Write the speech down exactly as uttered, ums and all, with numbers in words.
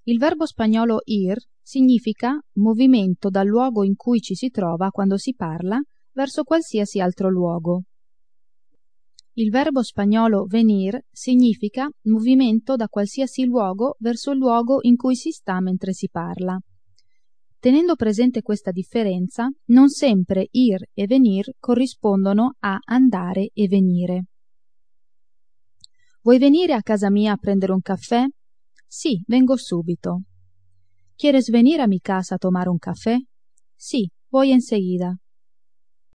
Il verbo spagnolo ir significa movimento dal luogo in cui ci si trova quando si parla verso qualsiasi altro luogo. Il verbo spagnolo venir significa movimento da qualsiasi luogo verso il luogo in cui si sta mentre si parla. Tenendo presente questa differenza, non sempre ir e venir corrispondono a andare e venire. Vuoi venire a casa mia a prendere un caffè? Sì, vengo subito. ¿Quieres venir a mi casa a tomar un café? Sí, voy enseguida.